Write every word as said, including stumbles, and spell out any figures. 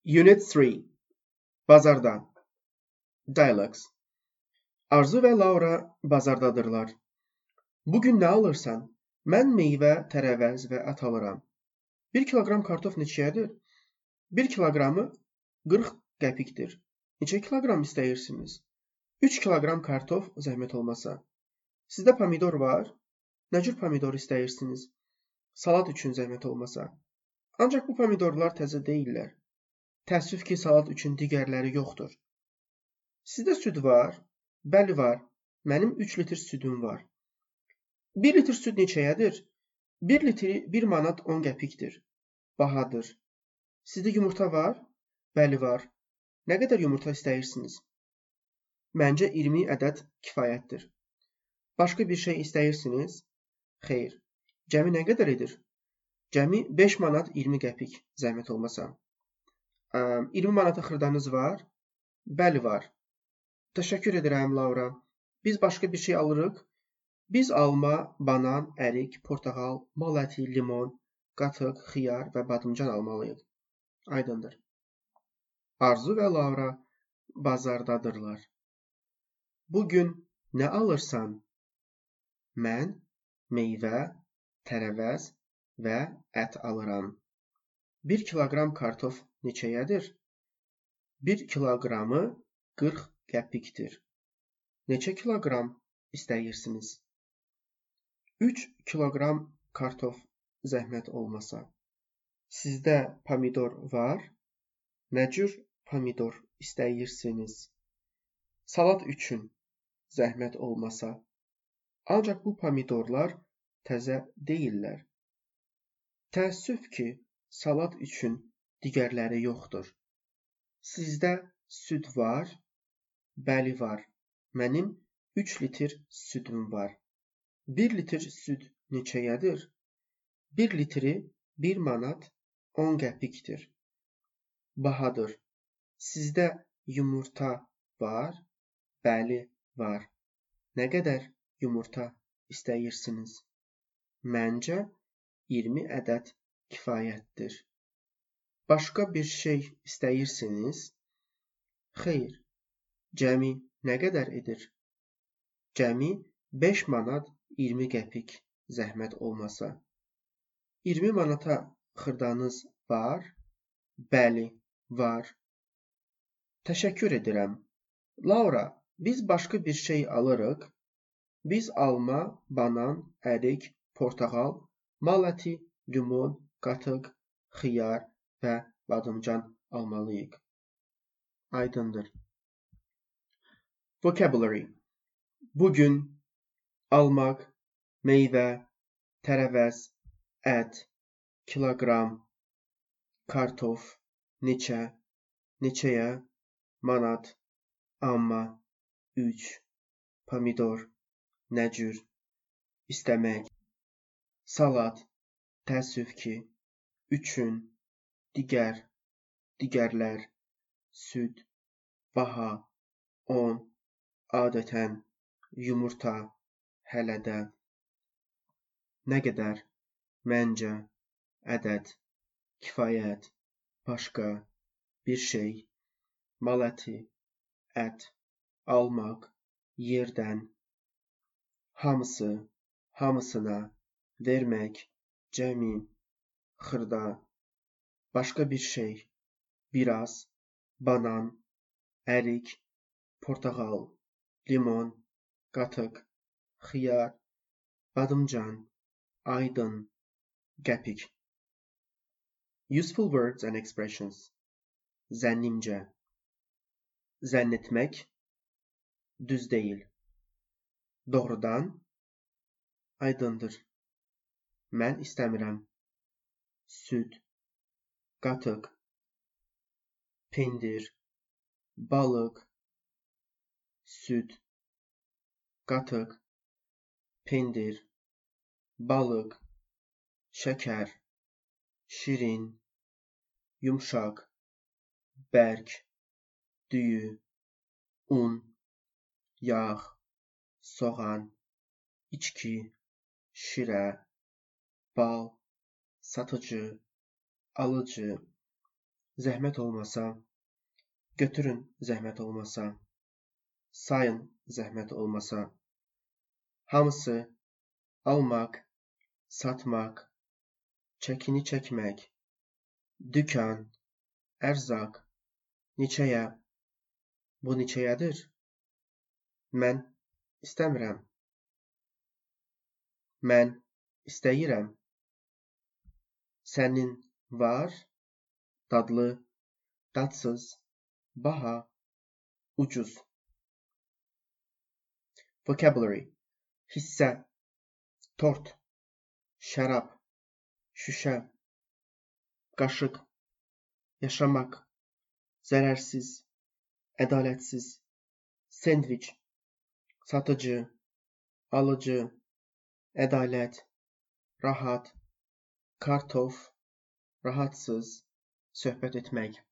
Unit three. Bazarda. Dialogues. Arzu və Laura bazardadırlar. Bugün nə alırsan? Mən meyvə, tərəvəz və ət alıram. Bir kiloqram kartof neçəyədir? Bir kiloqramı qırx qəpikdir. Neçə kiloqram istəyirsiniz? üç kiloqram kartof zəhmət olmasa. Sizdə pomidor var? Nə cür pomidor istəyirsiniz? Salat üçün zəhmət olmasa. Ancaq bu pomidorlar təzə deyillər. Təəssüf ki, salat üçün digərləri yoxdur. Sizdə süd var? Bəli var. Mənim üç litr südüm var. bir litr süd neçəyədir? bir litri bir manat on qəpikdir. Bahadır. Sizdə yumurta var? Bəli var. Nə qədər yumurta istəyirsiniz? Məncə iyirmi ədəd kifayətdir. Başqa bir şey istəyirsiniz? Xeyr. Cəmi nə qədər edir? Cəmi beş manat iyirmi qəpik, zəhmət olmasa. iyirmi manata xırdanız var? Bəli var. Təşəkkür edirəm, Laura. Biz başqa bir şey alırıq. Biz alma, banan, ərik, portağal, mal əti, limon, qatıq, xiyar və badımcan almalıyıq. Aydındır. Arzu və Laura bazardadırlar. Bugün nə alırsan? Mən meyvə, tərəvəz və ət alıram. Bir kiloqram kartof neçəyədir? Bir kiloqramı qırx qəpikdir. Neçə kiloqram istəyirsiniz? üç kiloqram kartof zəhmət olmasa. Sizdə pomidor var? Nə cür pomidor istəyirsiniz? Salat üçün zəhmət olmasa. Ancaq bu pomidorlar təzə deyillər. Təəssüf ki, salat üçün digərləri yoxdur. Sizdə süd var? Bəli var. Mənim üç litr südüm var. bir litr süd neçəyədir? bir litri bir manat on qəpikdir. Bahadır. Sizdə yumurta var? Bəli var. Nə qədər yumurta istəyirsiniz? Məncə iyirmi ədəd kifayətdir. Başqa bir şey istəyirsiniz? Xeyr. Cəmi nə qədər edir? Cəmi beş manat iyirmi qəpik, zəhmət olmasa. iyirmi manata xırdanız var? Bəli, var. Təşəkkür edirəm. Laura, biz başqa bir şey alırıq. Biz alma, banan, ərik, portağal, mal əti, limon, qatıq, xiyar və badımcan almalıyıq. Aydındır. Vocabulary. Bugün, almaq, meyvə, tərəvəz, ət, kiloqram, kartof, neçə, neçəyə, manat, amma, üç, pomidor, nə cür, istəmək, salat, təəssüf ki, üçün, digər, digərlər, süd, baha, on, adətən, yumurta, hələ də, nə qədər, məncə, ədəd, kifayət, başqa, bir şey, mal əti, ət, almaq, yerdən, hamısı, hamısına, vermək, cəmi, xırda, başqa bir şey, biraz, banan, ərik, portağal, limon, qatıq, xiyar, badımcan, aydın, qəpik. Useful words and expressions. Zənnimcə. Zənn etmək, düz deyil. Doğrudan, aydındır. Mən istəmirəm. Süd, qatıq, pendir, balıq, süd, qatıq, pendir, balıq, şəkər, şirin, yumşaq, bərk, düyü, un, yağ, soğan, içki, şirə, bal, satıcı, alıcı, zəhmət olmasa. Götürün, zəhmət olmasa. Sayın, zəhmət olmasa. Hamısı, almaq, satmaq, çəkini çəkmək, dükan, ərzaq, neçəyə, bu neçəyədir? Mən istəmirəm. Mən istəyirəm. Sənin var, dadlı, dadsız, baha, ucuz. Vocabulary: hissə, tort, şərab, şüşə, qaşıq, yaşamaq, zərərsiz, ədalətsiz, sendviç, satıcı, alıcı, ədalət, rahat, kartof, rahatsız, söhbət etmək.